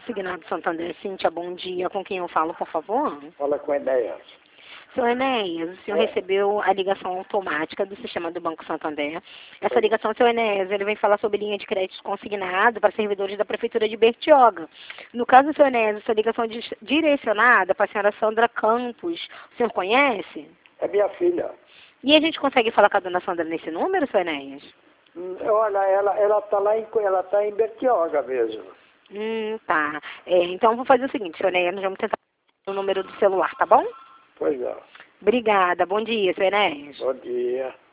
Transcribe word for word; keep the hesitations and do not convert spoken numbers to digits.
Consignado Santander, Cíntia, bom dia. Com quem eu falo, por favor? Fala com Enéas. Senhor Enéas, o senhor É. recebeu a ligação automática do sistema do Banco Santander. Essa ligação, senhor Enéas, ele vem falar sobre linha de crédito consignado para servidores da Prefeitura de Bertioga. No caso, senhor Enéas, essa ligação é di- direcionada para a senhora Sandra Campos. O senhor conhece? É minha filha. E a gente consegue falar com a dona Sandra nesse número, senhor Enéas? Hum, Olha, ela, ela tá lá em, ela tá em Bertioga mesmo. Hum, tá. É, então, vou fazer o seguinte, senhor Enéas, nós vamos tentar o número do celular, tá bom? Pois é. Obrigada. Bom dia, senhor Enéas. Bom dia.